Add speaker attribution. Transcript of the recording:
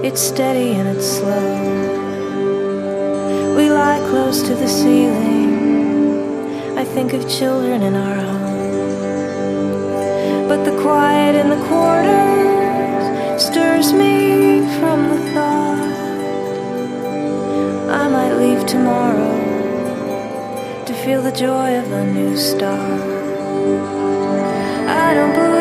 Speaker 1: It's steady and it's slow. We lie close to the ceiling. I think of children in our home. But the quiet in the quarters stirs me from the thought I might leave tomorrow to feel the joy of a new start. I don't believe